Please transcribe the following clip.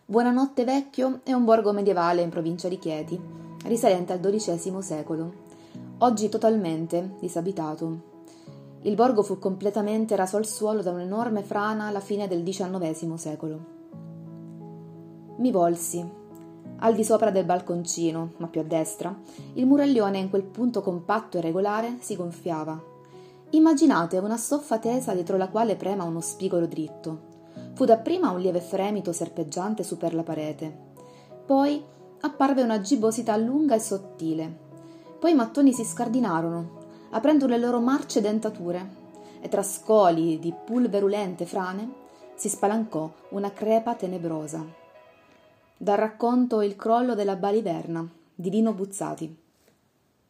Buonanotte Vecchio è un borgo medievale in provincia di Chieti, risalente al XII secolo, oggi totalmente disabitato. Il borgo fu completamente raso al suolo da un'enorme frana alla fine del XIX secolo. Mi volsi. Al di sopra del balconcino, ma più a destra, il muraglione in quel punto compatto e regolare si gonfiava. Immaginate una stoffa tesa dietro la quale prema uno spigolo dritto. Fu dapprima un lieve fremito serpeggiante su per la parete. Poi apparve una gibbosità lunga e sottile. Poi i mattoni si scardinarono, aprendo le loro marce dentature, e tra scoli di pulverulente frane si spalancò una crepa tenebrosa. Dal racconto Il crollo della Baliverna di Lino Buzzati.